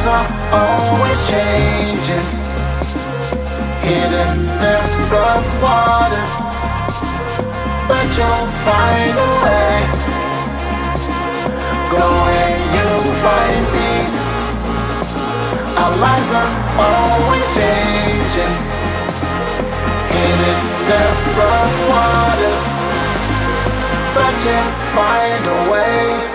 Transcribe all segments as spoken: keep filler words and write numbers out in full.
lives are always changing, hidden the rough waters, but you'll find a way. Go and you'll find peace. Our lives are always changing, hidden the rough waters, but just find a way.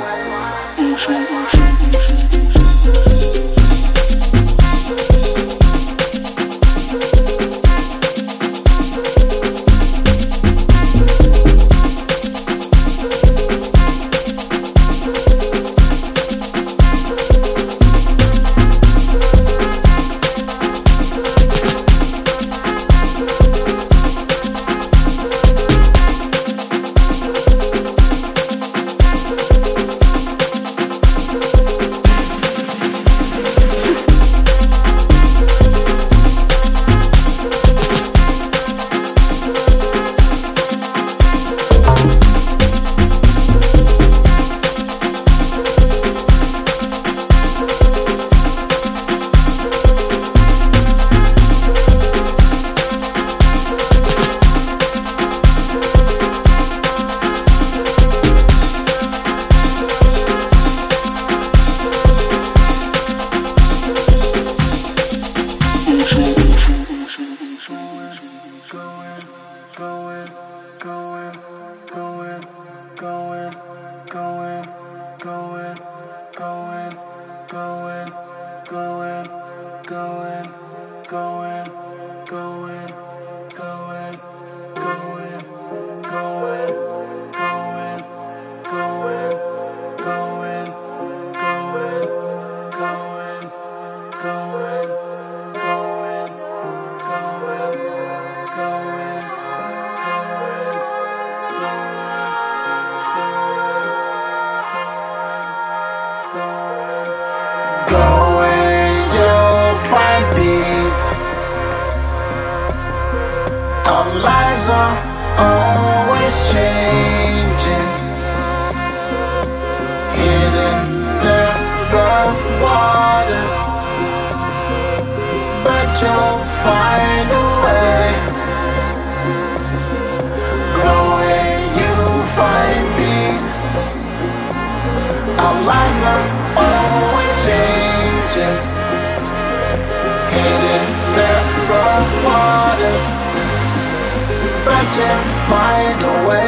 Our lives are always changing, hidden the rough waters, but you'll find a way. Go and you'll find peace. Our lives are always changing, hidden the rough waters, but just find a way.